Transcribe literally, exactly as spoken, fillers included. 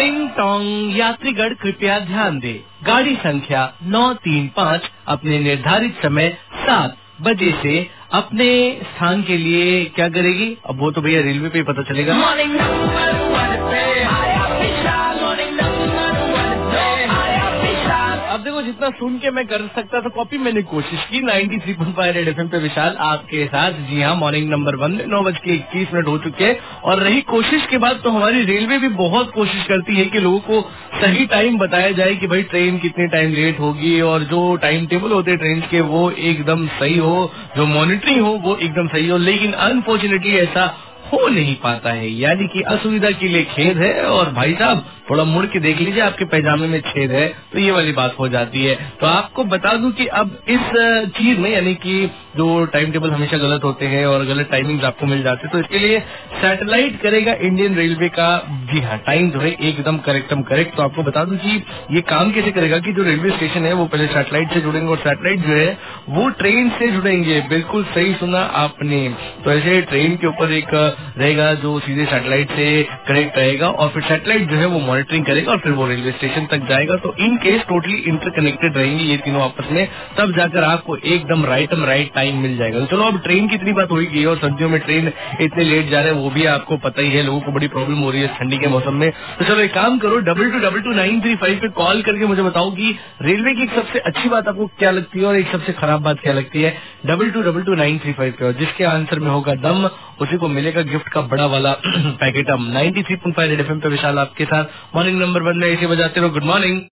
टिंग टोंग। यात्रीगण कृपया ध्यान दें, गाड़ी संख्या नौ तीन पाँच अपने निर्धारित समय सात बजे से अपने स्थान के लिए क्या करेगी? अब वो तो भैया रेलवे पे पता चलेगा। मॉर्निंग नंबर वन पे आया विशाल, मॉर्निंग नंबर वन पे आया विशाल। अब देखो, जितना सुन के मैं कर सकता था कॉपी मैंने कोशिश की। Ninety three point five red FM पे विशाल आपके साथ। जी हाँ, मॉर्निंग नंबर वन में नौ बज के इक्कीस मिनट हो चुके हैं। और रही कोशिश के बाद तो हमारी रेलवे भी बहुत कोशिश करती है कि लोगों को सही टाइम बताया जाए कि भाई ट्रेन कितने टाइम लेट होगी, और जो टाइम टेबल होते हैं ट्रेन के वो एकदम सही हो, जो मॉनिटरिंग हो वो एकदम सही हो। लेकिन अनफॉर्चुनेटली ऐसा हो नहीं पाता है, यानी कि असुविधा के लिए खेद है। और भाई साहब थोड़ा मुड़ के देख लीजिए, आपके पैजामे में छेद है, तो ये वाली बात हो जाती है। तो आपको बता दूं कि अब इस चीज में, यानी कि जो टाइम टेबल हमेशा गलत होते हैं और गलत टाइमिंग्स आपको मिल जाते हैं, तो इसके लिए सैटेलाइट करेगा इंडियन रेलवे का, जी हाँ, टाइम जो है एकदम करेक्टम करेक्ट। तो आपको बता दूं कि ये काम कैसे करेगा कि जो रेलवे स्टेशन है वो पहले सैटेलाइट से जुड़ेंगे, और सैटेलाइट जो है वो ट्रेन से जुड़ेंगे। बिल्कुल सही सुना आपने। तो ऐसे ट्रेन के ऊपर एक रहेगा जो सीधे सैटेलाइट से कनेक्ट रहेगा, और फिर सैटेलाइट जो है वो मॉनिटरिंग करेगा और फिर वो रेलवे स्टेशन तक जाएगा। तो इन केस टोटली इंटरकनेक्टेड रहेंगे ये तीनों आपस में, तब जाकर आपको एकदम राइटम राइट टाइम मिल जाएगा। तो चलो, अब ट्रेन की इतनी बात हो गई, और सर्दियों में ट्रेन इतने लेट जा रहे हैं वो भी आपको पता ही है, लोगों को बड़ी प्रॉब्लम हो रही है ठंडी के मौसम में। तो चलो एक काम करो, double two double two nine three five पे कॉल करके मुझे बताओ कि रेलवे की एक सबसे अच्छी बात आपको क्या लगती है और एक सबसे खराब बात क्या लगती है। Double two double two nine three five पे, और जिसके आंसर में होगा दम उसी को मिलेगा गिफ्ट का बड़ा वाला पैकेट। हम ninety three point five red FM पे विशाल आपके साथ मॉर्निंग नंबर वन में ऐसे बजाते रहो। Good morning.